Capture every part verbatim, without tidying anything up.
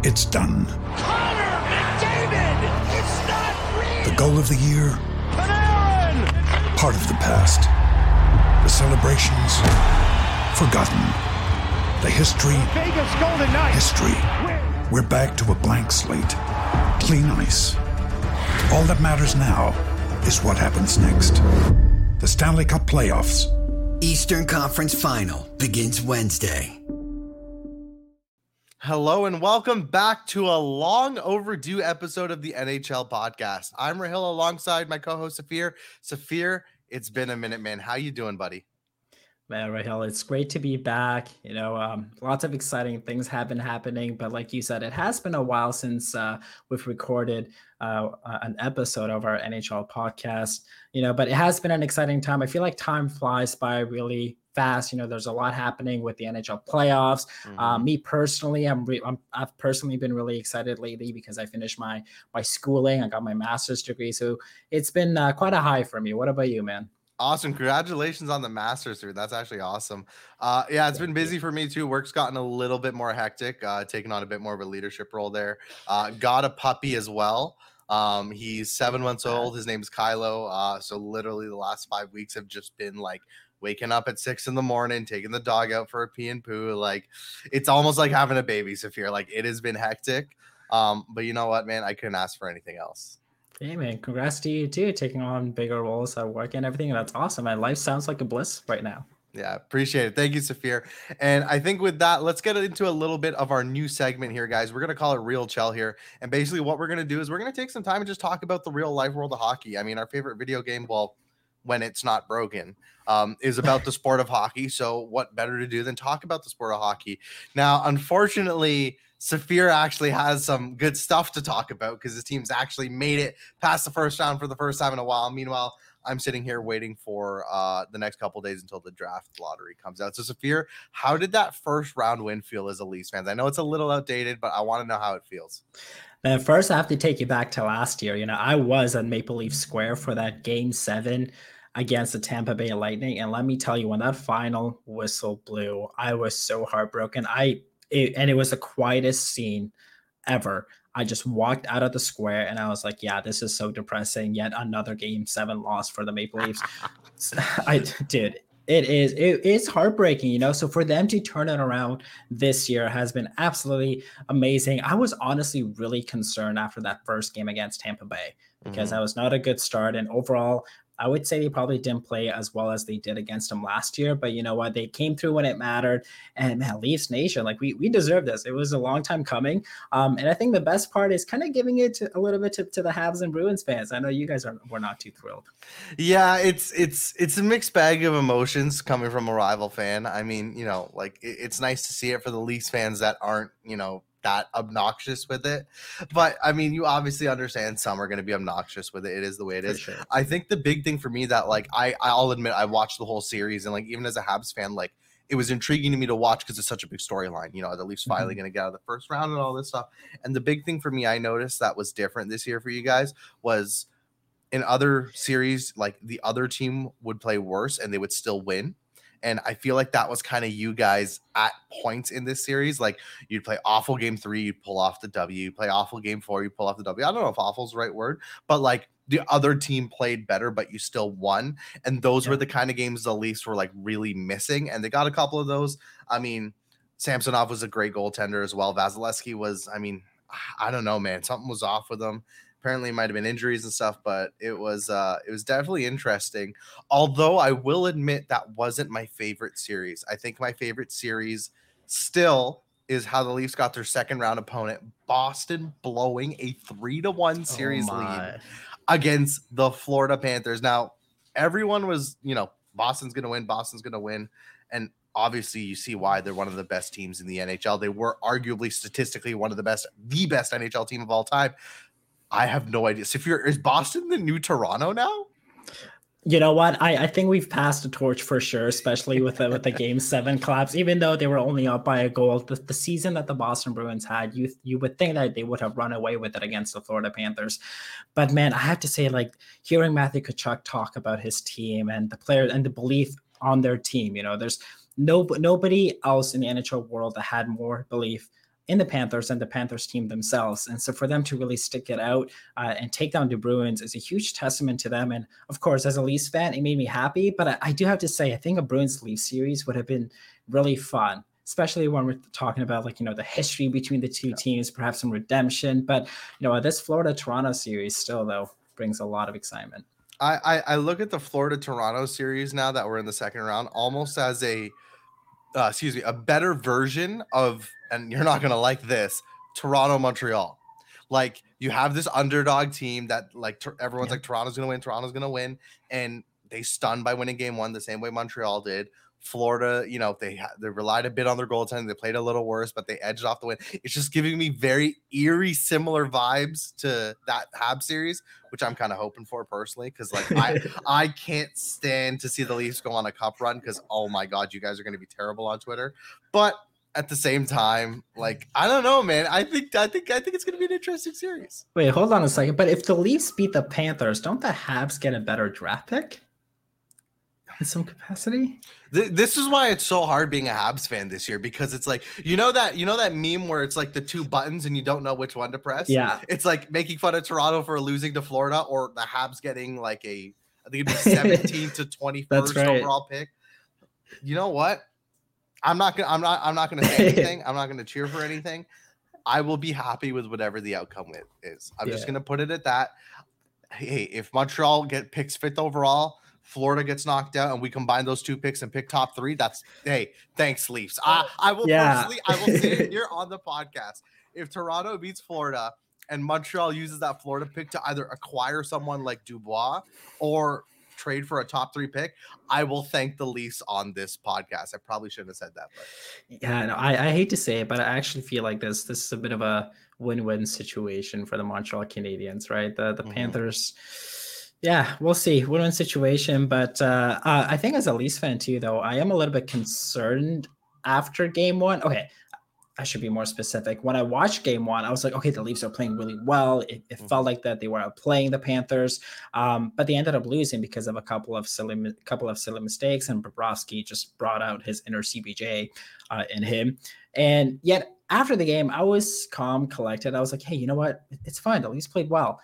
It's done. Connor McDavid! It's not real! The goal of the year? Panarin! Part of the past. The celebrations? Forgotten. The history? Vegas Golden Knights! History. We're back to a blank slate. Clean ice. All that matters now is what happens next. The Stanley Cup Playoffs. Eastern Conference Final begins Wednesday. Hello and welcome back to a long overdue episode of the N H L podcast. I'm Rahil alongside my co-host Safir. Safir, it's been a minute, man. How you doing, buddy? Man, Rahil, it's great to be back. You know, um, lots of exciting things have been happening, but like you said, it has been a while since uh, we've recorded uh, an episode of our N H L podcast. You know, but it has been an exciting time. I feel like time flies by really fast. You know, there's a lot happening with the N H L playoffs. Mm-hmm. Uh, me personally, I'm, re- I'm I've personally been really excited lately because I finished my my schooling. I got my master's degree, so it's been uh, quite a high for me. What about you, man? Awesome. Congratulations on the master's, dude. That's actually awesome. Uh, yeah, it's been busy for me too. Work's gotten a little bit more hectic, uh, taking on a bit more of a leadership role there. Uh, got a puppy as well. Um, he's seven months old. His name is Kylo. Uh, so literally the last five weeks have just been like waking up at six in the morning, taking the dog out for a pee and poo. Like it's almost like having a baby, Safir. Like it has been hectic. Um, but you know what, man, I couldn't ask for anything else. Hey man, congrats to you too, taking on bigger roles at work and everything. That's awesome. My life sounds like a bliss right now. Yeah, appreciate it. Thank you, Safir. And I think with that, let's get into a little bit of our new segment here, guys. We're going to call it Real Chell here. And basically what we're going to do is we're going to take some time and just talk about the real life world of hockey. I mean, our favorite video game, well, when it's not broken, um, is about the sport of hockey. So what better to do than talk about the sport of hockey? Now, unfortunately, Safir actually has some good stuff to talk about because his team's actually made it past the first round for the first time in a while. Meanwhile, I'm sitting here waiting for uh, the next couple days until the draft lottery comes out. So, Safir, how did that first round win feel as a Leafs fan? I know it's a little outdated, but I want to know how it feels. Man, first, I have to take you back to last year. You know, I was at Maple Leaf Square for that game seven against the Tampa Bay Lightning. And let me tell you, when that final whistle blew, I was so heartbroken. I It, and it was the quietest scene ever. I just walked out of the square and I was like, yeah, this is so depressing. Yet another game seven loss for the Maple Leafs. I did. It is. It is heartbreaking, you know. So for them to turn it around this year has been absolutely amazing. I was honestly really concerned after that first game against Tampa Bay because mm-hmm. that was not a good start. And overall, I would say they probably didn't play as well as they did against them last year, but you know what? They came through when it mattered. And man, Leafs Nation, like we we deserve this. It was a long time coming. Um, and I think the best part is kind of giving it to, a little bit to, to the Habs and Bruins fans. I know you guys are were not too thrilled. Yeah, it's it's it's a mixed bag of emotions coming from a rival fan. I mean, you know, like it, it's nice to see it for the Leafs fans that aren't, you know, that obnoxious with it. But I mean, you obviously understand some are going to be obnoxious with it. It is the way it is. Sure. I think the big thing for me that like I I'll admit I watched the whole series and like even as a Habs fan, like it was intriguing to me to watch because it's such a big storyline. You know, the Leafs finally mm-hmm. going to get out of the first round and all this stuff. And the big thing for me I noticed that was different this year for you guys was in other series, like the other team would play worse and they would still win. And I feel like that was kind of you guys at points in this series. Like you'd play awful game three, you'd pull off the W. You play awful game four, you pull off the W. I don't know if awful is the right word, but like the other team played better, but you still won. And those yeah. were the kind of games the Leafs were like really missing. And they got a couple of those. I mean, Samsonov was a great goaltender as well. Vasilevsky was, I mean, I don't know, man. Something was off with him. Apparently it might have been injuries and stuff, but it was uh, it was definitely interesting. Although I will admit that wasn't my favorite series. I think my favorite series still is how the Leafs got their second round opponent, Boston, blowing a three to one series oh lead against the Florida Panthers. Now, everyone was, you know, Boston's going to win, Boston's going to win. And obviously you see why they're one of the best teams in the N H L. They were arguably statistically one of the best, the best N H L team of all time. I have no idea. So if you're, is Boston the new Toronto now? You know what? I, I think we've passed the torch for sure, especially with the, with the game seven collapse. Even though they were only up by a goal, the, the season that the Boston Bruins had, you you would think that they would have run away with it against the Florida Panthers. But man, I have to say, like hearing Matthew Tkachuk talk about his team and the players and the belief on their team, you know, there's no nobody else in the N H L world that had more belief in the Panthers and the Panthers team themselves. And so for them to really stick it out uh, and take down the Bruins is a huge testament to them. And of course, as a Leafs fan, it made me happy. But I, I do have to say, I think a Bruins Leafs series would have been really fun, especially when we're talking about, like, you know, the history between the two teams, perhaps some redemption. But, you know, this Florida-Toronto series still, though, brings a lot of excitement. I, I, I look at the Florida-Toronto series now that we're in the second round almost as a, uh, excuse me, a better version of, and you're not going to like this, Toronto-Montreal. Like, you have this underdog team that, like, ter- everyone's yeah. like, Toronto's going to win, Toronto's going to win. And they stunned by winning game one the same way Montreal did. Florida, you know, they they relied a bit on their goaltending. They played a little worse, but they edged off the win. It's just giving me very eerie, similar vibes to that Habs series, which I'm kind of hoping for personally, because like I I can't stand to see the Leafs go on a cup run because oh my god, you guys are going to be terrible on Twitter. But at the same time, like I don't know, man. I think I think I think it's going to be an interesting series. Wait, hold on a second. But if the Leafs beat the Panthers, don't the Habs get a better draft pick? In some capacity. This is why it's so hard being a Habs fan this year, because it's like, you know that you know that meme where it's like the two buttons and you don't know which one to press. Yeah, it's like making fun of Toronto for losing to Florida, or the Habs getting like a I think it'd be seventeen to twenty-first right. overall pick. You know what? I'm not gonna I'm not I'm not gonna say anything. I'm not gonna cheer for anything. I will be happy with whatever the outcome is. I'm yeah. just gonna put it at that. Hey, if Montreal get picks fifth overall, Florida gets knocked out, and we combine those two picks and pick top three. That's hey, thanks, Leafs. I, I will yeah. personally, I will say it here on the podcast. If Toronto beats Florida and Montreal uses that Florida pick to either acquire someone like Dubois or trade for a top three pick, I will thank the Leafs on this podcast. I probably shouldn't have said that, but yeah, no, I, I hate to say it, but I actually feel like this this is a bit of a win-win situation for the Montreal Canadiens, right? The the mm-hmm. Panthers. Yeah, we'll see. Win-win situation, but uh, uh, I think as a Leafs fan too, though, I am a little bit concerned after game one. Okay, I should be more specific. When I watched game one, I was like, okay, the Leafs are playing really well. It, it mm-hmm. felt like that they were outplaying the Panthers, um, but they ended up losing because of a couple of silly, couple of silly mistakes, and Bobrovsky just brought out his inner C B J uh, in him. And yet after the game, I was calm, collected. I was like, hey, you know what? It's fine. The Leafs played well.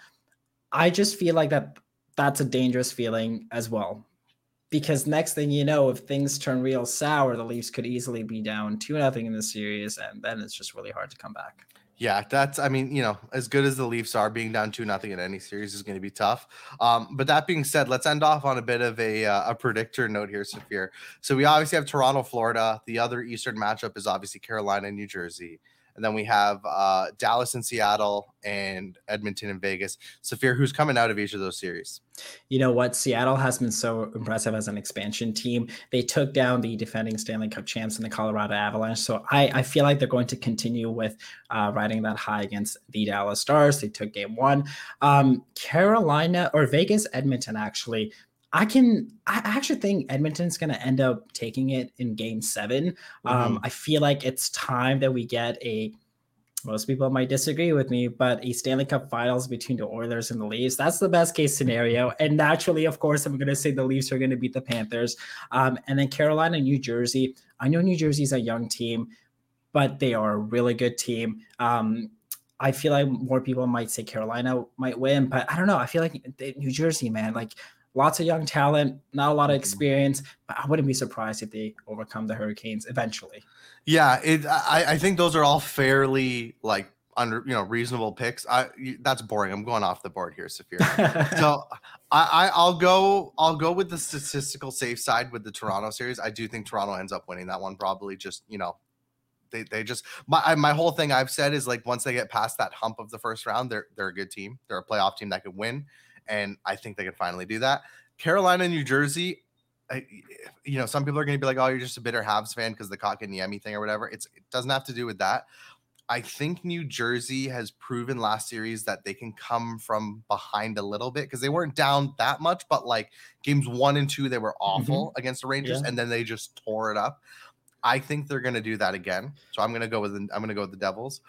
I just feel like that. That's a dangerous feeling as well, because next thing you know, if things turn real sour, the Leafs could easily be down two nothing in the series, and then it's just really hard to come back. Yeah, that's, I mean, you know, as good as the Leafs are, being down two nothing in any series is going to be tough. Um, but that being said, let's end off on a bit of a uh, a predictor note here, Saphir. So we obviously have Toronto, Florida. The other Eastern matchup is obviously Carolina and New Jersey. And then we have uh, Dallas and Seattle and Edmonton and Vegas. Saphir, who's coming out of each of those series? You know what? Seattle has been so impressive as an expansion team. They took down the defending Stanley Cup champs in the Colorado Avalanche. So I, I feel like they're going to continue with uh, riding that high against the Dallas Stars. They took game one. Um, Carolina or Vegas, Edmonton, actually. I can, I actually think Edmonton's going to end up taking it in game seven. Mm-hmm. Um, I feel like it's time that we get a, most people might disagree with me, but a Stanley Cup finals between the Oilers and the Leafs. That's the best case scenario. And naturally, of course, I'm going to say the Leafs are going to beat the Panthers. Um, and then Carolina and New Jersey. I know New Jersey's a young team, but they are a really good team. Um, I feel like more people might say Carolina might win, but I don't know. I feel like New Jersey, man, like, lots of young talent, not a lot of experience, but I wouldn't be surprised if they overcome the Hurricanes eventually. Yeah, it, I, I think those are all fairly like under you know reasonable picks. I that's boring. I'm going off the board here, Saphir. so I, I I'll go I'll go with the statistical safe side with the Toronto series. I do think Toronto ends up winning that one, probably. Just you know, they they just my my whole thing I've said is like once they get past that hump of the first round, they're they're a good team. They're a playoff team that could win. And I think they can finally do that. Carolina, New Jersey, I, you know, some people are going to be like, oh, you're just a bitter Habs fan because the Kotkaniemi thing or whatever. It's, it doesn't have to do with that. I think New Jersey has proven last series that they can come from behind a little bit because they weren't down that much, but like games one and two, they were awful mm-hmm. against the Rangers, yeah. and then they just tore it up. I think they're going to do that again. So I'm going to go with the, I'm going to go with the Devils.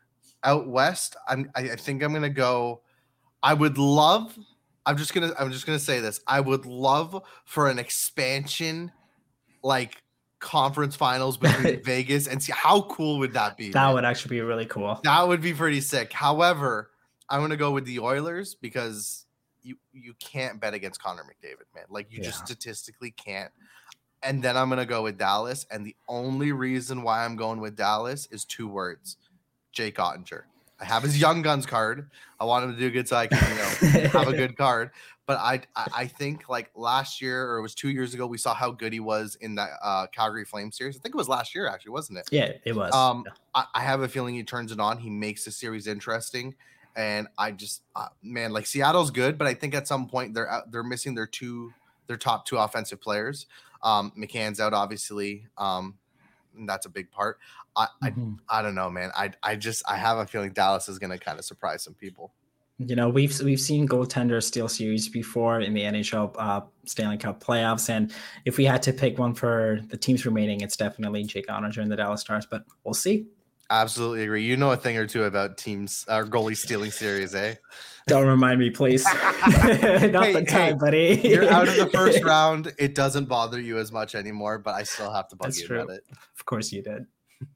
Out west, I'm, I, I think I'm going to go. I would love, I'm just going to, I'm just going to say this. I would love for an expansion, like conference finals between Vegas and see how cool would that be? That man? would actually be really cool. That would be pretty sick. However, I'm gonna go with the Oilers because you you can't bet against Connor McDavid, man. Like you Yeah. just statistically can't. And then I'm gonna go with Dallas. And the only reason why I'm going with Dallas is two words: Jake Ottinger. I have his Young Guns card. I want him to do good so I can, you know, have a good card. But I, I I think like last year or it was two years ago, we saw how good he was in that uh, Calgary Flames series. I think it was last year, actually, wasn't it? Yeah, it was. Um, Yeah. I, I have a feeling he turns it on. He makes the series interesting. And I just, uh, man, like Seattle's good, but I think at some point they're out, they're missing their two, their top two offensive players. Um, McCann's out, obviously. Um, and that's a big part. I, Mhm. I, I don't know, man. I, I just, I have a feeling Dallas is going to kind of surprise some people. You know, we've we've seen goaltenders steal series before in the N H L uh, Stanley Cup playoffs, and if we had to pick one for the teams remaining, it's definitely Jake Ottinger and the Dallas Stars. But we'll see. Absolutely agree. You know a thing or two about teams or uh, goalie stealing series, eh? Don't remind me, please. Not Hey, the time, hey, buddy. You're out of the first round. It doesn't bother you as much anymore, but I still have to bug That's you true. about it. Of course you did.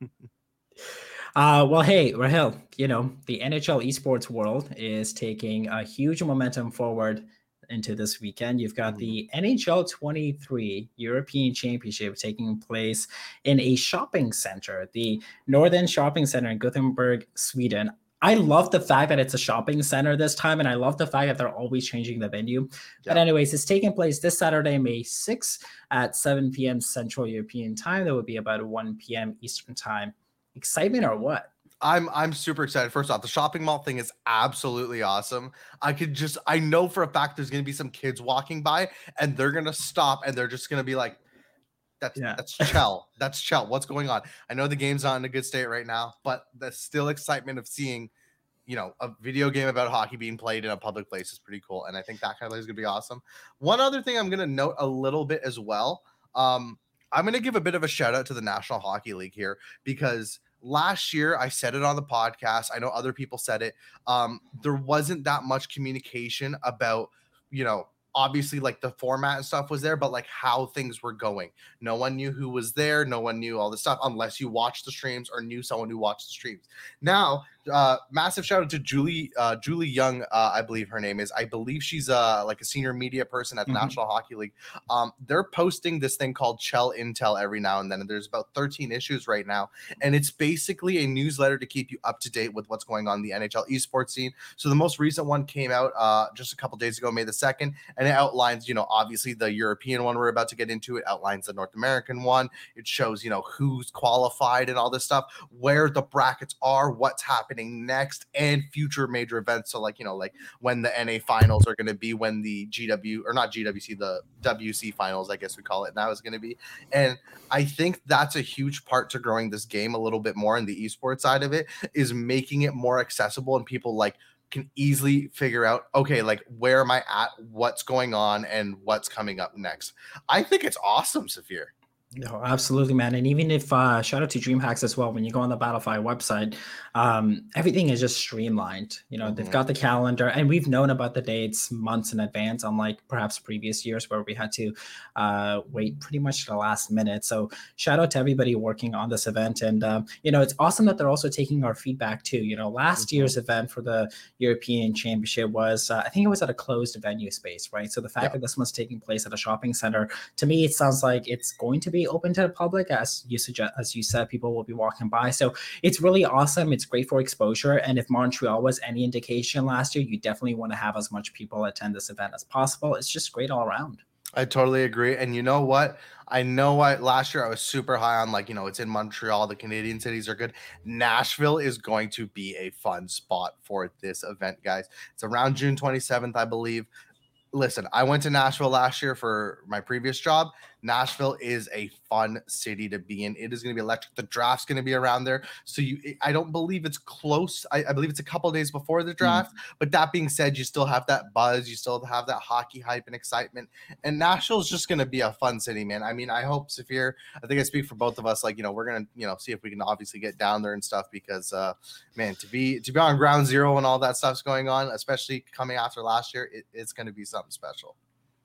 Uh, well, hey, Rahil, you know, the N H L esports world is taking a huge momentum forward into this weekend. You've got the N H L twenty-three European Championship taking place in a shopping center, the Northern Shopping Center in Gothenburg, Sweden. I love the fact that it's a shopping center this time, and I love the fact that they're always changing the venue. Yeah. But anyways, it's taking place this Saturday, May sixth at seven p.m. Central European Time. That would be about one p.m. Eastern Time. Excitement or what? I'm I'm super excited. First off, the shopping mall thing is absolutely awesome. I could just I know for a fact there's gonna be some kids walking by and they're gonna stop and they're just gonna be like, that's yeah. that's Chell. That's Chell. What's going on? I know the game's not in a good state right now, but the still excitement of seeing, you know, a video game about hockey being played in a public place is pretty cool. And I think that kind of thing is gonna be awesome. One other thing I'm gonna note a little bit as well. Um, I'm going to give a bit of a shout out to the National Hockey League here because last year I said it on the podcast. I know other people said it. Um, there wasn't that much communication about, you know, obviously like the format and stuff was there, but like how things were going. No one knew who was there. No one knew all this stuff unless you watched the streams or knew someone who watched the streams. Now, uh, massive shout out to Julie, uh, Julie Young. Uh, I believe her name is, I believe she's uh like a senior media person at the mm-hmm. National Hockey League. Um, they're posting this thing called Chell Intel every now and then. And there's about thirteen issues right now. And it's basically a newsletter to keep you up to date with what's going on in the N H L esports scene. So the most recent one came out uh, just a couple days ago, May the second. And it outlines, you know, obviously the European one we're about to get into. It outlines the North American one. It shows, you know, who's qualified and all this stuff, where the brackets are, what's happening next, and future major events. So like, you know, like when the N A finals are going to be, when the G W or not G W C, the W C finals, I guess we call it now, is going to be. And I think that's a huge part to growing this game a little bit more in the esports side of it, is making it more accessible and people like can easily figure out, okay, like where am I at, what's going on, and what's coming up next. I think it's awesome, Saphir. No, absolutely, man. And even if uh, shout out to DreamHacks as well, when you go on the Battlefy website, um, everything is just streamlined. You know, mm-hmm. they've got the calendar, and we've known about the dates months in advance, unlike perhaps previous years where we had to uh, wait pretty much to the last minute. So shout out to everybody working on this event. And, um, you know, it's awesome that they're also taking our feedback too. You know, last mm-hmm. year's event for the European Championship was, uh, I think it was at a closed venue space, right? So the fact yeah. that this one's taking place at a shopping center, to me, it sounds like it's going to be open to the public, as you suggest, as you said, people will be walking by. So it's really awesome. It's great for exposure. And if Montreal was any indication last year, you definitely want to have as much people attend this event as possible. It's just great all around. I totally agree. And you know what? I know I last year I was super high on, like, you know, it's in Montreal. The Canadian cities are good. Nashville is going to be a fun spot for this event, guys. It's around June twenty-seventh, I believe. Listen, I went to Nashville last year for my previous job. Nashville is a fun city to be in. It is going to be electric. The draft's going to be around there. So you, I don't believe it's close. I, I believe it's a couple of days before the draft. Mm. But that being said, you still have that buzz. You still have that hockey hype and excitement. And Nashville is just going to be a fun city, man. I mean, I hope, Saphir, I think I speak for both of us. Like, you know, we're going to, you know, see if we can obviously get down there and stuff because, uh, man, to be to be on ground zero and all that stuff's going on, especially coming after last year, it, it's going to be something special.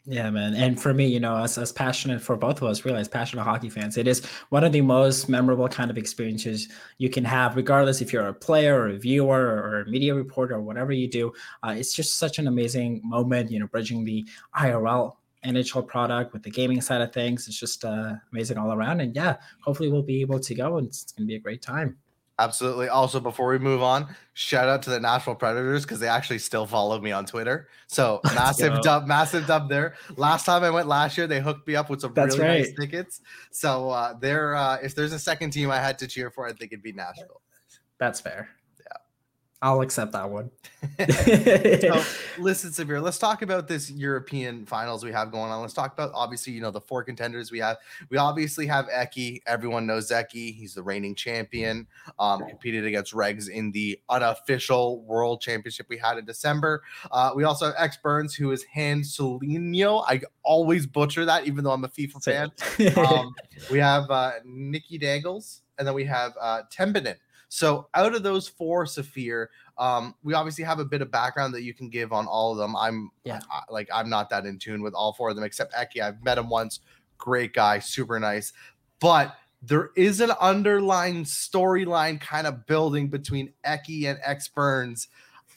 Yeah, man. And for me, you know, as, as passionate for both of us, really as passionate hockey fans, it is one of the most memorable kind of experiences you can have, regardless if you're a player or a viewer or a media reporter or whatever you do. Uh, it's just such an amazing moment, you know, bridging the I R L N H L product with the gaming side of things. It's just uh, amazing all around. And yeah, hopefully we'll be able to go, and it's, it's going to be a great time. Absolutely. Also, before we move on, shout out to the Nashville Predators because they actually still follow me on Twitter. So massive go. dub, massive dub there. Last time I went last year, they hooked me up with some That's really right. nice tickets. So uh, they're uh, if there's a second team I had to cheer for, I think it'd be Nashville. That's fair. I'll accept that one. So, listen, Severe, let's talk about this European finals we have going on. Let's talk about, obviously, you know, the four contenders we have. We obviously have Eki. Everyone knows Eki. He's the reigning champion. Um, competed against Regs in the unofficial World Championship we had in December. Uh, we also have X Burns, who is Hans Solinio. I always butcher that, even though I'm a FIFA fan. um, we have uh, Nikki Dangles, and then we have uh, Tembinen. So out of those four, Saphir, um, we obviously have a bit of background that you can give on all of them. I'm yeah. I, like, I'm not that in tune with all four of them, except Eki. I've met him once. Great guy, super nice. But there is an underlying storyline kind of building between Eki and X Burns.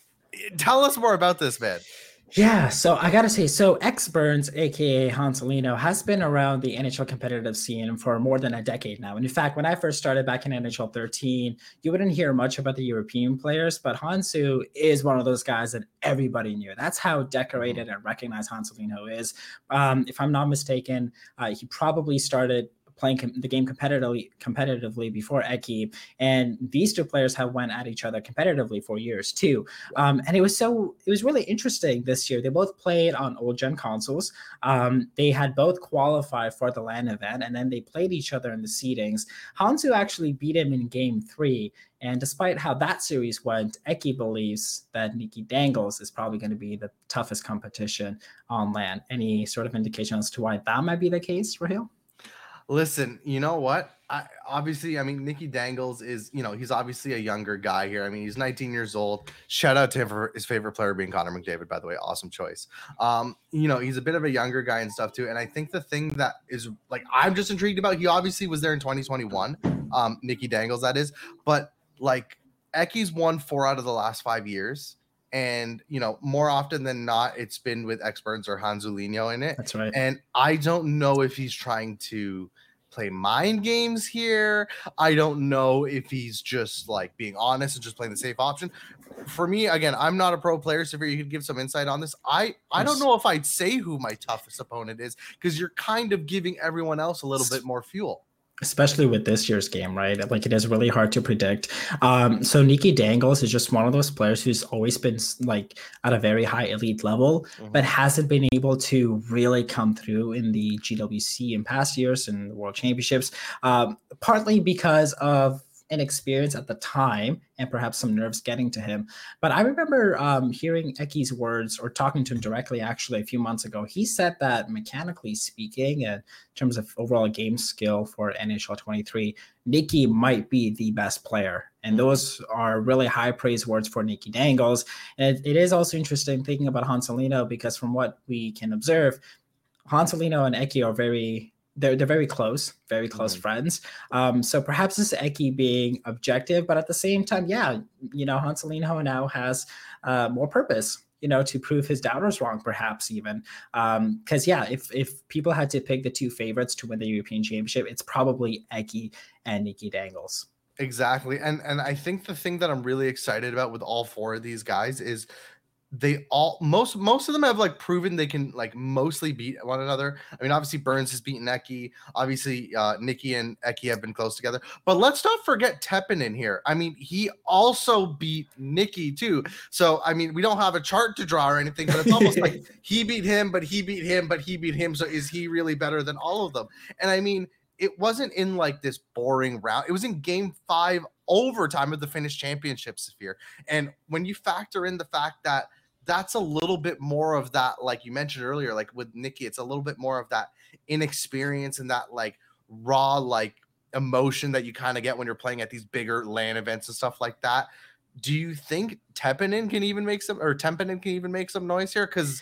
Tell us more about this, man. Yeah, so I gotta say, so X Burns, aka Hans Solinio, has been around the N H L competitive scene for more than a decade now. And in fact, when I first started back in N H L thirteen, you wouldn't hear much about the European players, but Hansu is one of those guys that everybody knew. That's how decorated and recognized Hans Solinio is. Um, if I'm not mistaken, uh, he probably started playing com- the game competitively competitively before Eki, and these two players have went at each other competitively for years too. Um, and it was so it was really interesting this year. They both played on old gen consoles. Um, they had both qualified for the LAN event, and then they played each other in the seedings. Hansu actually beat him in game three. And despite how that series went, Eki believes that Nikki Dangles is probably going to be the toughest competition on LAN. Any sort of indication as to why that might be the case, Raheel? Listen, you know what? I obviously, I mean, Nikki Dangles is, you know, he's obviously a younger guy here. I mean, he's nineteen years old. Shout out to him for his favorite player being Connor McDavid, by the way. Awesome choice. Um, you know, he's a bit of a younger guy and stuff too. And I think the thing that is like, I'm just intrigued about, he obviously was there in twenty twenty-one, um, Nikki Dangles, that is. But like, Eki's won four out of the last five years. And, you know, more often than not, it's been with X Burns or Hans Solinio in it. That's right. And I don't know if he's trying to play mind games here. I don't know if he's just like being honest and just playing the safe option. For me, again, I'm not a pro player, so if you could give some insight on this. I, I don't know if I'd say who my toughest opponent is, because you're kind of giving everyone else a little bit more fuel. Especially with this year's game, right? Like, it is really hard to predict. Um, so Nikki Dangles is just one of those players who's always been like at a very high elite level, mm-hmm. but hasn't been able to really come through in the G W C in past years and the World Championships, um, partly because of inexperience at the time and perhaps some nerves getting to him. But I remember um, hearing Eki's words, or talking to him directly actually a few months ago. He said that mechanically speaking, and in terms of overall game skill for N H L twenty-three, Nikki might be the best player. And those are really high praise words for Nikki Dangles. And it, it is also interesting thinking about Hans Solinio, because from what we can observe, Hans Solinio and Eki are very They're they're very close, very close mm-hmm. friends. Um, so perhaps this is Eki being objective, but at the same time, yeah, you know, Hans Solinio now has uh, more purpose, you know, to prove his doubters wrong, perhaps even. Because um, yeah, if if people had to pick the two favorites to win the European Championship, it's probably Eki and Nikki Dangles. Exactly, and and I think the thing that I'm really excited about with all four of these guys is, they all most most of them have like proven they can like mostly beat one another. I mean, obviously Burns has beaten Eki. Obviously, uh, Nikki and Eki have been close together. But let's not forget Teppanen here. I mean, he also beat Nikki too. So I mean, we don't have a chart to draw or anything, but it's almost like he beat him, but he beat him, but he beat him. So is he really better than all of them? And I mean, it wasn't in like this boring round. It was in game five overtime of the Finnish Championship, Saphir. And when you factor in the fact that that's a little bit more of that, like you mentioned earlier, like with Nikki, it's a little bit more of that inexperience and that like raw, like emotion that you kind of get when you're playing at these bigger LAN events and stuff like that. Do you think Teppanen can even make some, or Teppanen can even make some noise here? Because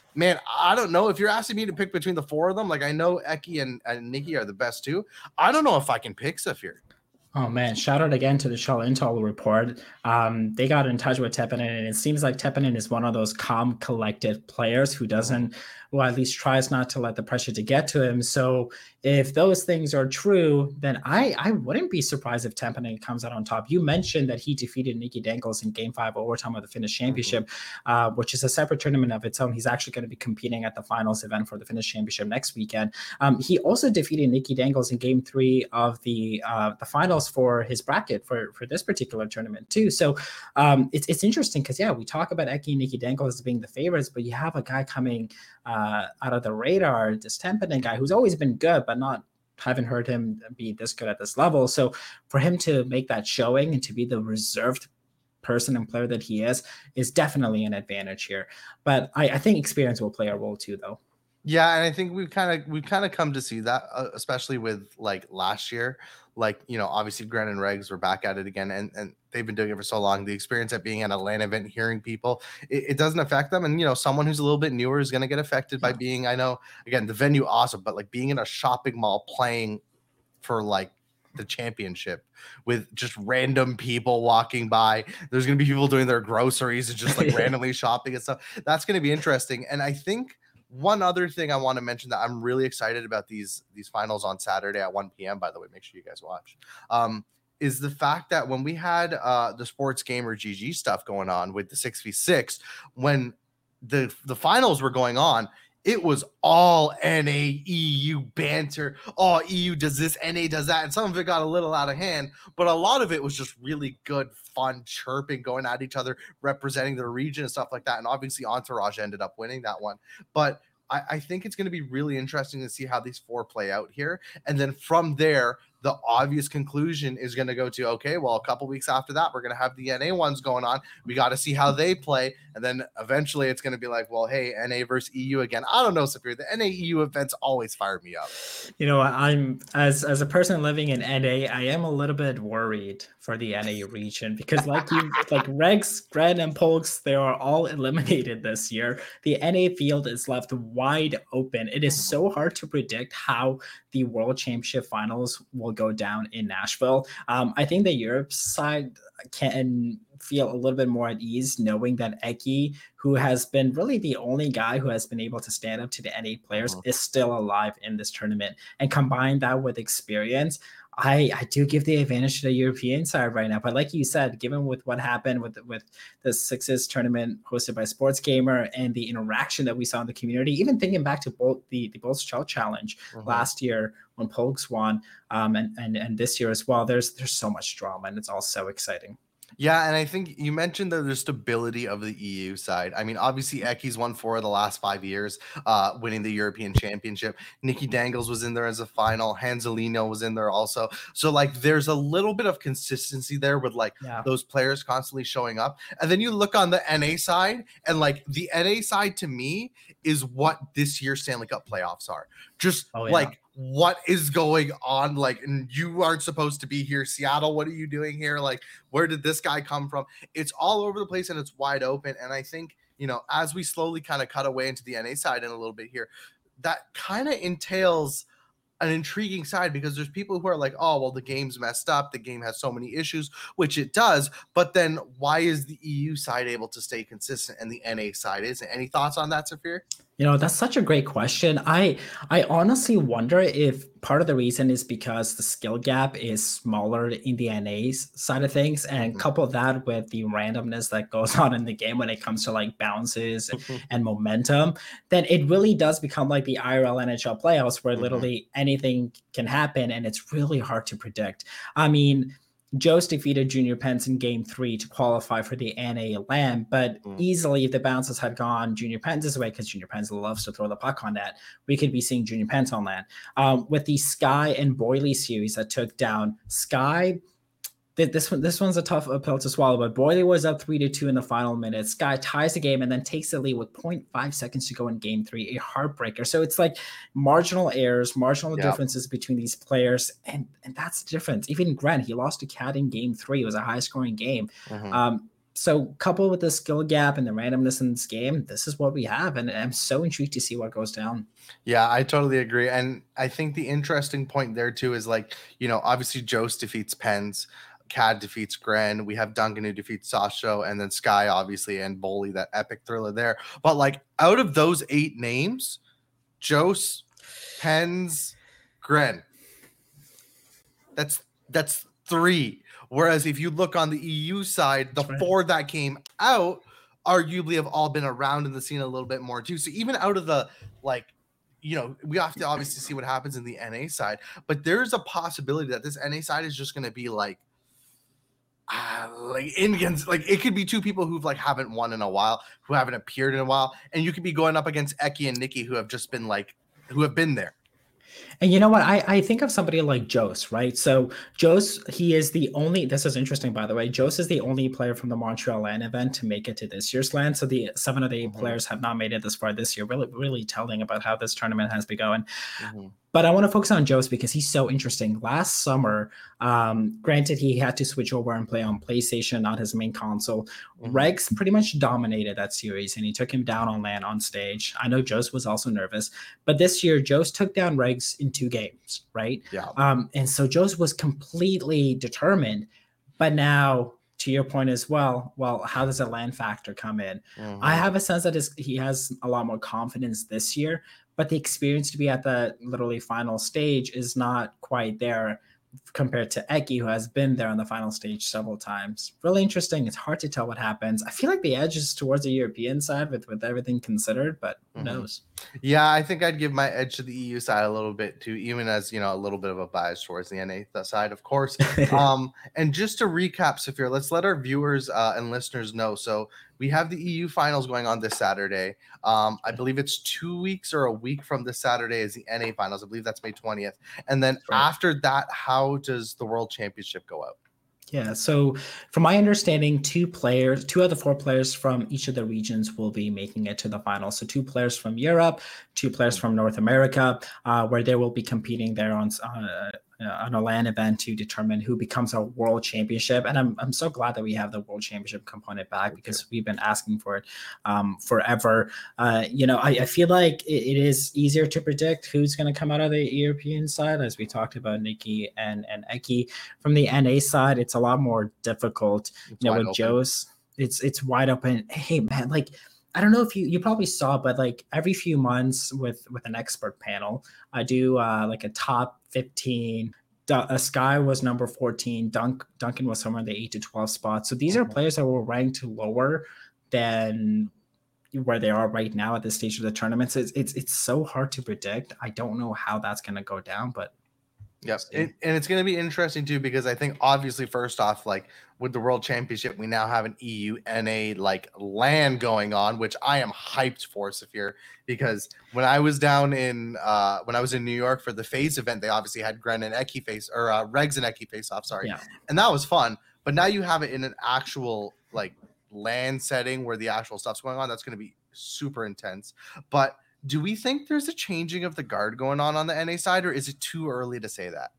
Man, I don't know. If you're asking me to pick between the four of them, like I know Eki and, and Nikki are the best two. I don't know if I can pick Safir. Oh man, shout out again to the Shell Intel report. Um, they got in touch with Teppanen, and it seems like Teppanen is one of those calm, collected players who doesn't, well, at least tries not to let the pressure to get to him. So if those things are true, then I, I wouldn't be surprised if Teppanen comes out on top. You mentioned that he defeated Nicky Dangles in Game Five overtime of the Finnish Championship, mm-hmm. uh, which is a separate tournament of its own. He's actually going to be competing at the finals event for the Finnish Championship next weekend. Um, he also defeated Nicky Dangles in Game Three of the uh, the finals for his bracket for, for this particular tournament too. So um, it's it's interesting because yeah, we talk about Eki and Nicky Dangles as being the favorites, but you have a guy coming uh, out of the radar, this Teppanen guy who's always been good, but not haven't heard him be this good at this level. So for him to make that showing and to be the reserved person and player that he is, is definitely an advantage here. But I, I think experience will play a role too, though. Yeah, and I think we've kind of we've kind of come to see that, uh, especially with like last year. Like, you know, obviously Grant and Regs were back at it again, and, and they've been doing it for so long. The experience at being at an LAN event, hearing people, it, it doesn't affect them. And, you know, someone who's a little bit newer is going to get affected by being, I know, again, the venue awesome, but like being in a shopping mall playing for like the championship with just random people walking by. There's going to be people doing their groceries and just like randomly shopping and stuff. That's going to be interesting. And I think one other thing I want to mention that I'm really excited about these these finals on Saturday at one p.m. By the way, make sure you guys watch. Um, is the fact that when we had uh, the Sports Gamer G G stuff going on with the six v six, when the the finals were going on, it was all N A E U banter. Oh, E U does this, N A does that. And some of it got a little out of hand, but a lot of it was just really good, fun chirping, going at each other, representing their region and stuff like that. And obviously Entourage ended up winning that one. But I, I think it's going to be really interesting to see how these four play out here. And then from there, the obvious conclusion is going to go to, okay, well, a couple weeks after that, we're going to have the N A ones going on. We got to see how they play. And then eventually it's going to be like, well, hey, N A versus E U again. I don't know, Safir. The N A E U events always fire me up. You know, I'm as as a person living in N A, I am a little bit worried for the N A region because like you, like Regs, Grant, and Polks, they are all eliminated this year. The N A field is left wide open. It is so hard to predict how the World Championship Finals will go down in Nashville. Um, I think the Europe side can feel a little bit more at ease knowing that Eki, who has been really the only guy who has been able to stand up to the N A players, mm-hmm. is still alive in this tournament. And combine that with experience, I, I do give the advantage to the European side right now. But like you said, given with what happened with, with the Sixes tournament hosted by Sports Gamer and the interaction that we saw in the community, even thinking back to both the, the Bolts Shell Challenge mm-hmm. last year when Polks won, um, and, and, and this year as well, there's there's so much drama and it's all so exciting. Yeah, and I think you mentioned the stability of the E U side. I mean, obviously, Eki's won four of the last five years, uh, winning the European Championship. Nicky Dangles was in there as a final. Hanzelino was in there also. So, like, there's a little bit of consistency there with, like, yeah. those players constantly showing up. And then you look on the N A side, and, like, the N A side to me is what this year's Stanley Cup playoffs are. Just, oh, yeah. like, what is going on? Like, and you aren't supposed to be here. Seattle, what are you doing here? Like, where did this guy come from? It's all over the place and it's wide open. And I think, you know, as we slowly kind of cut away into the N A side in a little bit here, that kind of entails an intriguing side because there's people who are like, oh, well, the game's messed up. The game has so many issues, which it does. But then why is the E U side able to stay consistent and the N A side isn't? Any thoughts on that, Safir? You know, that's such a great question. I I honestly wonder if part of the reason is because the skill gap is smaller in the N A side of things, and mm-hmm. couple that with the randomness that goes on in the game when it comes to like bounces mm-hmm. and momentum, then it really does become like the I R L N H L playoffs where mm-hmm. literally anything can happen and it's really hard to predict. I mean, Joe's defeated Junior Pence in game three to qualify for the N A LAN, but mm. easily if the bounces had gone Junior Pence's way, because Junior Pence loves to throw the puck on that, we could be seeing Junior Pence on LAN. Um, with the Sky and Boily series that took down Sky, this one, this one's a tough pill to swallow, but Boily was up three to two in the final minutes. Sky ties the game and then takes the lead with zero point five seconds to go in game three, a heartbreaker. So it's like marginal errors, marginal yep. differences between these players, and and that's the difference. Even Grant, he lost to Cat in game three. It was a high scoring game. Mm-hmm. Um, so coupled with the skill gap and the randomness in this game, this is what we have. And I'm so intrigued to see what goes down. Yeah, I totally agree. And I think the interesting point there too is like, you know, obviously Jost defeats Pens, Cad defeats Gren. We have Duncan who defeats Sasho, and then Sky, obviously, and Bully, that epic thriller there. But like out of those eight names, Jost, Pens, Gren, that's that's three. Whereas if you look on the E U side, the right. four that came out arguably have all been around in the scene a little bit more too. So even out of the, like, you know, we have to obviously see what happens in the N A side, but there's a possibility that this N A side is just going to be like, uh, like Indians, like it could be two people who've like haven't won in a while, who haven't appeared in a while, and you could be going up against Eki and Nikki, who have just been like, who have been there. And you know what? I, I think of somebody like Jost, right? So Jost, he is the only, this is interesting, by the way. Jost is the only player from the Montreal LAN event to make it to this year's LAN. So the seven of the eight mm-hmm. players have not made it this far this year. Really, really telling about how this tournament has been going. Mm-hmm. But I want to focus on Jost because he's so interesting. Last summer, um, granted, he had to switch over and play on PlayStation, not his main console. Mm-hmm. Regs pretty much dominated that series, and he took him down on LAN on stage. I know Jost was also nervous, but this year, Jost took down Regs in two games, right? Yeah. Um, and so Jost was completely determined. But now, to your point as well, well, how does the LAN factor come in? Mm-hmm. I have a sense that his, he has a lot more confidence this year, but the experience to be at the literally final stage is not quite there compared to Eki, who has been there on the final stage several times. Really interesting. It's hard to tell what happens. I feel like the edge is towards the European side with, with everything considered, but who mm-hmm. knows? Yeah, I think I'd give my edge to the E U side a little bit too, even as, you know, a little bit of a bias towards the N A side, of course. um, and just to recap, Saphir, let's let our viewers uh, and listeners know. So we have the E U finals going on this Saturday. Um, I believe it's two weeks or a week from this Saturday is the N A finals. I believe that's May twentieth. And then right. after that, how does the World Championship go out? Yeah, so from my understanding, two players, two of the four players from each of the regions will be making it to the final. So two players from Europe, two players from North America, uh, where they will be competing there on uh, on a LAN event to determine who becomes a world championship. And I'm I'm so glad that we have the world championship component back because we've been asking for it um, forever. Uh, you know, I, I feel like it, it is easier to predict who's going to come out of the European side, as we talked about Nikki and, and Eki. From the N A side, it's a lot more difficult. It's you know, with Joe's, it's it's wide open. Hey, man, like, I don't know if you you probably saw, but like every few months with with an expert panel, I do uh, like a top fifteen. Uh, Sky was number fourteen. Dunk Duncan was somewhere in the eight to twelve spots. So these are players that were ranked lower than where they are right now at this stage of the tournament. So it's it's, it's so hard to predict. I don't know how that's going to go down, but Yep. It, and it's going to be interesting too, because I think obviously first off, like with the World Championship, we now have an E U N A like LAN going on, which I am hyped for, Saphir, because when I was down in uh, when I was in New York for the FaZe event, they obviously had Gren and Eki face or uh, Regs and Eki face off. Sorry. Yeah. And that was fun. But now you have it in an actual like LAN setting where the actual stuff's going on. That's going to be super intense. But do we think there's a changing of the guard going on on the N A side, or is it too early to say that?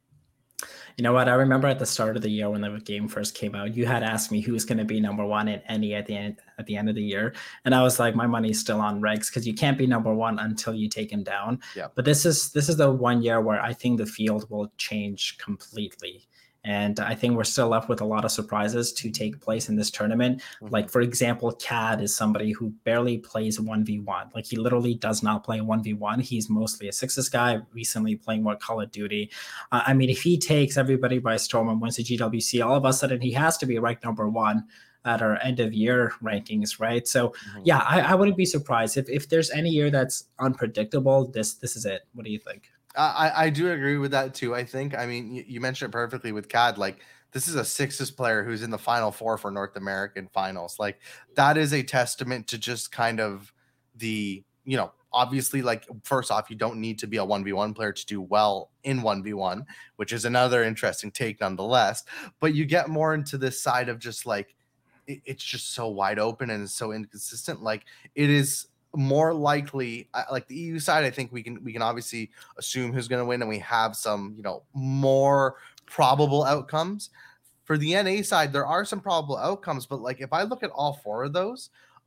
You know what? I remember at the start of the year when the game first came out, you had asked me who's going to be number one in N A at the end at the end of the year, and I was like, my money's still on Regs because you can't be number one until you take him down. Yeah. But this is this is the one year where I think the field will change completely. And I think we're still left with a lot of surprises to take place in this tournament. Mm-hmm. Like, for example, Cad is somebody who barely plays one v one. Like, he literally does not play one v one. He's mostly a sixes guy, recently playing more Call of Duty. Uh, I mean, if he takes everybody by storm and wins the G W C, all of a sudden he has to be ranked number one at our end of year rankings, right? So, mm-hmm. yeah, I, I wouldn't be surprised. If if there's any year that's unpredictable, this this is it. What do you think? I, I do agree with that too. I think, I mean, you, you mentioned it perfectly with Cad. Like, this is a Sixes player who's in the Final Four for North American finals. Like, that is a testament to just kind of the, you know, obviously, like, first off, you don't need to be a one v one player to do well in one v one, which is another interesting take nonetheless. But you get more into this side of just like, it, it's just so wide open and so inconsistent. Like, it is more likely, like the E U side, I think we can we can obviously assume who's going to win, and we have some, you know, more probable outcomes. for the N A side, there are some probable outcomes, but like if I look at all four of those,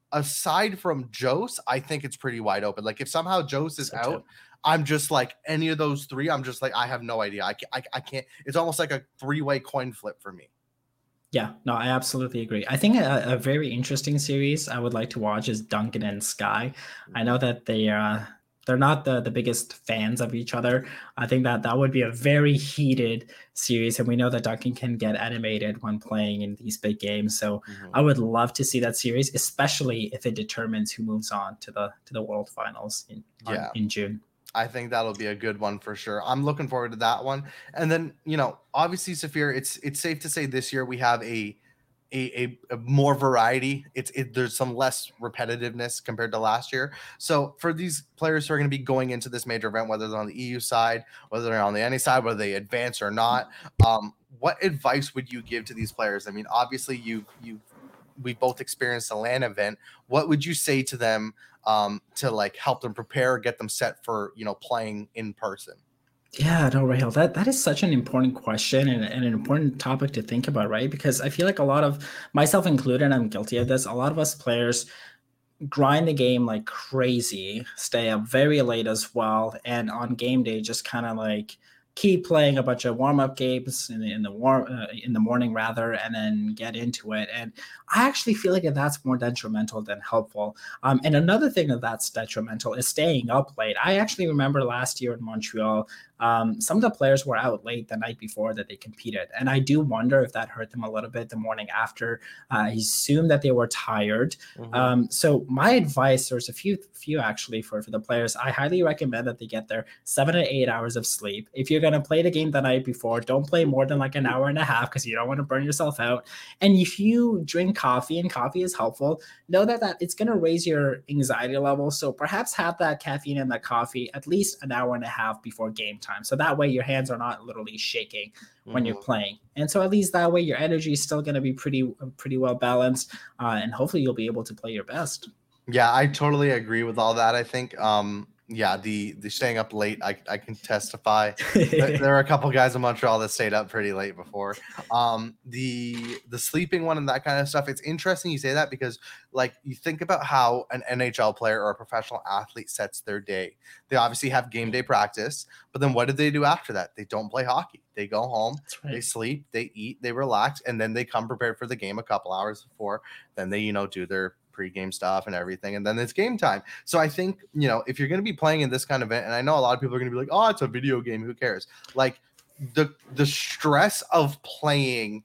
aside from Jose, I think it's pretty wide open. Like if somehow Jose is So out, too. I'm just like any of those three. I'm just like I have no idea. I can't, I, I can't. It's almost like a three way coin flip for me. Yeah, no, I absolutely agree. I think a, a very interesting series I would like to watch is Duncan and Sky. I know that they uh they're not the the biggest fans of each other. I think that that would be a very heated series, and we know that Duncan can get animated when playing in these big games. So Mhm. I would love to see that series, especially if it determines who moves on to the to the World Finals in on- Yeah. in June. I think that'll be a good one for sure. I'm looking forward to that one. And then, you know, obviously, Saphir, it's it's safe to say this year we have a a, a, a more variety. It's it, there's some less repetitiveness compared to last year. So for these players who are going to be going into this major event, whether they're on the E U side, whether they're on the N A side, whether they advance or not, um, what advice would you give to these players? I mean, obviously, you you we both experienced a LAN event. What would you say to them um, to like help them prepare, get them set for, you know, playing in person? Yeah, no, Rahel, that that is such an important question and, and an important topic to think about, right? Because I feel like a lot of myself included, I'm guilty of this. A lot of us players grind the game like crazy, stay up very late as well, and on game day just kind of like keep playing a bunch of warm up games in, in the warm uh, in the morning rather, and then get into it. And I actually feel like that's more detrimental than helpful. Um, and another thing that that's detrimental is staying up late. I actually remember last year in Montreal, um, some of the players were out late the night before that they competed, and I do wonder if that hurt them a little bit the morning after. Uh, I assume that they were tired. Mhm. Um, so my advice, there's a few few actually for, for the players. I highly recommend that they get their seven to eight hours of sleep. If you're going to play the game the night before, don't play more than like an hour and a half because you don't want to burn yourself out. And if you drink coffee, and coffee is helpful, know that, that it's going to raise your anxiety level. So perhaps have that caffeine and that coffee at least an hour and a half before game time. So that way your hands are not literally shaking when you're Mhm. playing. And so at least that way your energy is still going to be pretty, pretty well balanced. Uh, and hopefully you'll be able to play your best. Yeah, I totally agree with all that. I think, um, yeah, the the staying up late, I, I can testify. There there are a couple guys in Montreal that stayed up pretty late before. Um, the the sleeping one and that kind of stuff. It's interesting you say that because, like, you think about how an N H L player or a professional athlete sets their day. They obviously have game day practice, but then what do they do after that? They don't play hockey. They go home, That's they right. sleep, they eat, they relax, and then they come prepared for the game a couple hours before. Then they, you know, do their pregame stuff and everything, and then it's game time. So I think, you know, if you're going to be playing in this kind of event, and I know a lot of people are going to be like, oh, it's a video game, who cares? Like the the stress of playing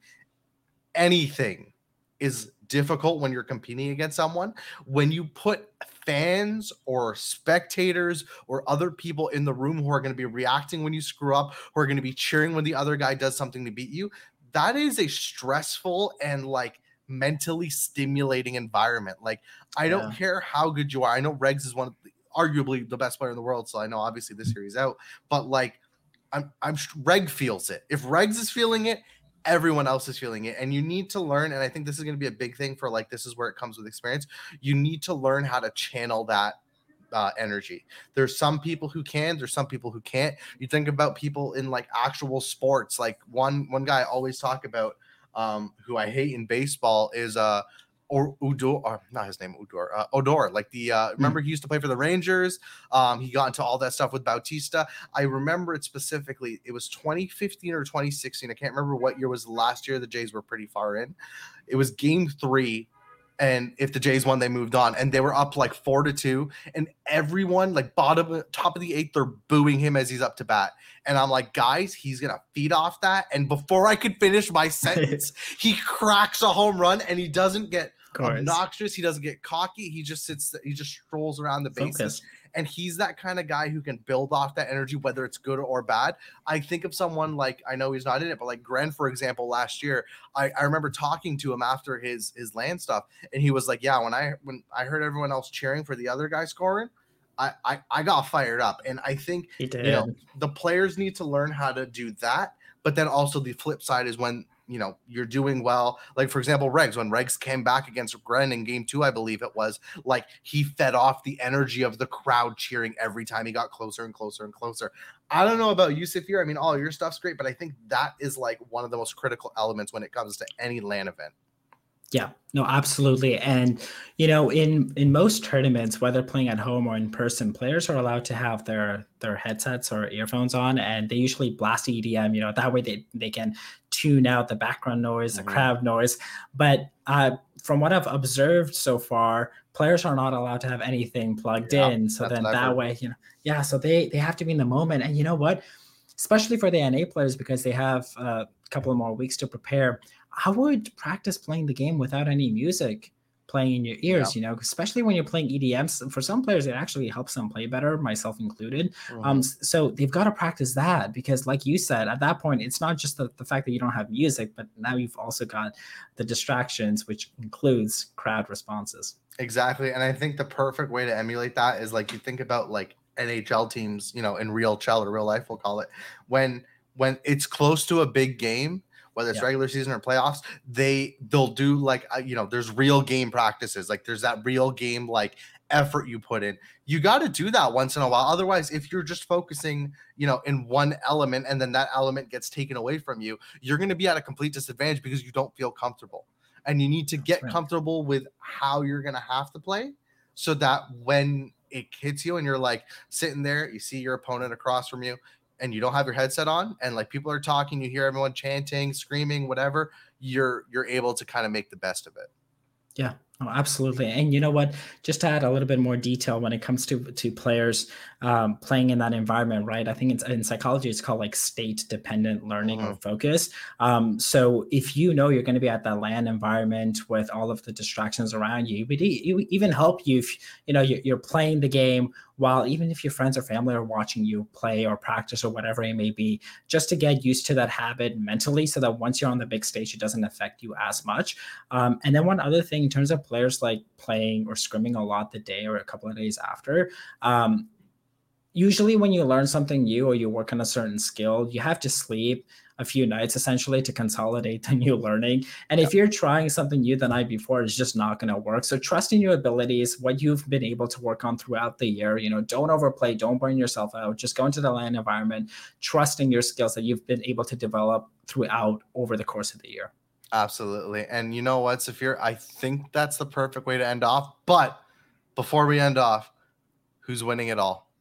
anything is difficult when you're competing against someone. When you put fans or spectators or other people in the room who are going to be reacting when you screw up, who are going to be cheering when the other guy does something to beat you, that is a stressful and like mentally stimulating environment. Like, I don't Yeah. care how good you are. I know Regs is one of the, arguably the best player in the world, so I know obviously this series out, but like I'm I'm Reg feels it. If Regs is feeling it, everyone else is feeling it. And you need to learn, and I think this is going to be a big thing for like this is where it comes with experience. You need to learn how to channel that uh, energy. There's some people who can, there's some people who can't. You think about people in like actual sports, like one one guy I always talk about, um, who I hate in baseball is uh or Udor, or not his name Udor, uh, Odor. Like the uh, remember he used to play for the Rangers. Um, he got into all that stuff with Bautista. I remember it specifically. It was twenty fifteen or twenty sixteen. I can't remember what year was last year. The Jays were pretty far in. It was game three. And if the Jays won, they moved on, and they were up like four to two. And everyone, like bottom, top of the eighth, they're booing him as he's up to bat. And I'm like, guys, he's gonna feed off that. And before I could finish my sentence, he cracks a home run, and he doesn't get obnoxious. He doesn't get cocky. He just sits. He just strolls around the bases. Focus. And he's that kind of guy who can build off that energy, whether it's good or bad. I think of someone like, I know he's not in it, but like Gren, for example, last year, I, I remember talking to him after his his land stuff, and he was like, yeah, when I when I heard everyone else cheering for the other guy scoring, I I, I got fired up. And I think He did. you know the players need to learn how to do that. But then also the flip side is when you know, you're doing well. Like, for example, Regs, when Regs came back against Gren in game two, I believe it was, like, he fed off the energy of the crowd cheering every time he got closer and closer and closer. I don't know about you, Saphir. I mean, all your stuff's great, but I think that is like one of the most critical elements when it comes to any LAN event. Yeah, no, absolutely. And, you know, in, in most tournaments, whether playing at home or in person, players are allowed to have their, their headsets or earphones on, and they usually blast E D M, you know, that way they, they can tune out the background noise, the mm-hmm. crowd noise. But uh, from what I've observed so far, players are not allowed to have anything plugged yeah, in. So then that way, you know, yeah, so they, they have to be in the moment. And you know what, especially for the N A players, because they have a couple of more weeks to prepare, I would practice playing the game without any music playing in your ears, yeah. you know, especially when you're playing E D Ms. For some players, it actually helps them play better, myself included. Mm-hmm. Um, so they've got to practice that, because like you said, at that point, it's not just the, the fact that you don't have music, but now you've also got the distractions, which includes crowd responses. Exactly. And I think the perfect way to emulate that is, like, you think about like N H L teams, you know, in real chell or real life, we'll call it, when when it's close to a big game, whether it's yeah. regular season or playoffs, they they'll do like, uh, you know, there's real game practices. Like, there's that real game, like, effort you put in. You got to do that once in a while. Otherwise, if you're just focusing, you know, in one element and then that element gets taken away from you, you're going to be at a complete disadvantage because you don't feel comfortable. And you need to get right. comfortable with how you're going to have to play, so that when it hits you and you're like sitting there, you see your opponent across from you, and you don't have your headset on, and like people are talking, you hear everyone chanting, screaming, whatever, you're you're able to kind of make the best of it. Yeah, oh, absolutely. And you know what, just to add a little bit more detail when it comes to to players um, playing in that environment, right? I think it's in psychology, it's called like state dependent learning mm-hmm. or focus. Um, so if you know you're going to be at that LAN environment with all of the distractions around you, it would even help you if, you know, you're playing the game while, even if your friends or family are watching you play or practice or whatever it may be, just to get used to that habit mentally, so that once you're on the big stage, it doesn't affect you as much. Um, and then one other thing, in terms of players like playing or scrimming a lot the day or a couple of days after, um, usually when you learn something new or you work on a certain skill, you have to sleep a few nights essentially to consolidate the new learning. And yep. if you're trying something new the night before, it's just not going to work. So trust in your abilities, what you've been able to work on throughout the year. You know, don't overplay, don't burn yourself out. Just go into the LAN environment, trusting your skills that you've been able to develop throughout over the course of the year. Absolutely. And you know what, Saphir, I think that's the perfect way to end off. But before we end off, who's winning it all?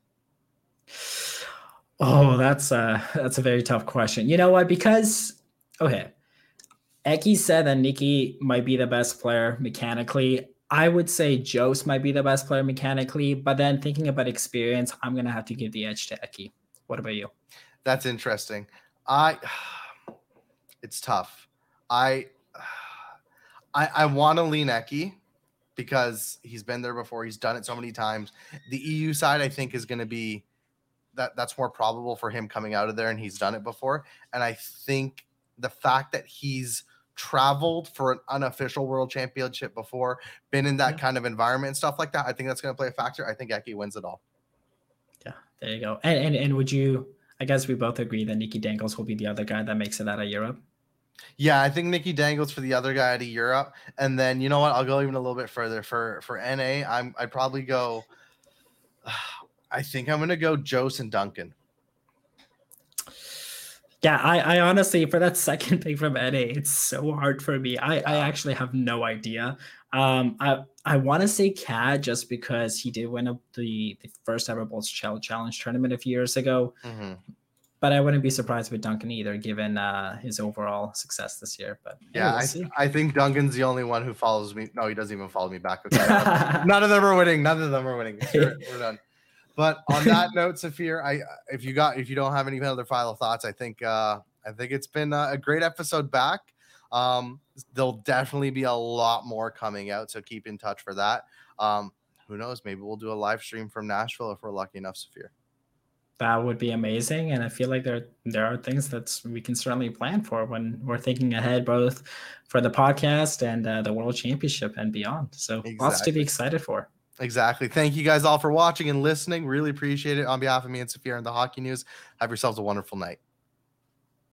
Oh, that's a, that's a very tough question. You know what? Because, okay, Eki said that Nikki might be the best player mechanically. I would say Jose might be the best player mechanically, but then thinking about experience, I'm going to have to give the edge to Eki. What about you? That's interesting. I, it's tough. I, I, I want to lean Eki because he's been there before. He's done it so many times. The E U side, I think, is going to be, that that's more probable for him coming out of there, and he's done it before. And I think the fact that he's traveled for an unofficial world championship before, been in that yeah. kind of environment and stuff like that, I think that's going to play a factor. I think Eki wins it all. Yeah, there you go. And, and and would you, I guess we both agree that Nikki Dangles will be the other guy that makes it out of Europe? Yeah, I think Nikki Dangles for the other guy out of Europe. And then, you know what, I'll go even a little bit further. For for N A, I'm, I'd probably go... Uh, I think I'm going to go Jose and Duncan. Yeah, I, I honestly, for that second pick from N A, it's so hard for me. I, I actually have no idea. Um, I I want to say Cad just because he did win a, the, the first ever Bulls Challenge tournament a few years ago. Mm-hmm. But I wouldn't be surprised with Duncan either, given uh, his overall success this year. But yeah, we'll I, I think Duncan's the only one who follows me. No, he doesn't even follow me back. Okay. None of them are winning. None of them are winning. Sure, we're done. But on that note, Saphir, I if you got if you don't have any other final thoughts, I think uh, I think it's been a great episode back. Um, there'll definitely be a lot more coming out, so keep in touch for that. Um, who knows? Maybe we'll do a live stream from Nashville if we're lucky enough, Saphir. That would be amazing, and I feel like there there are things that we can certainly plan for when we're thinking ahead, both for the podcast and uh, the World Championship and beyond. So exactly. Lots to be excited for. Exactly. Thank you guys all for watching and listening. Really appreciate it. On behalf of me and Saphir and the Hockey News, have yourselves a wonderful night.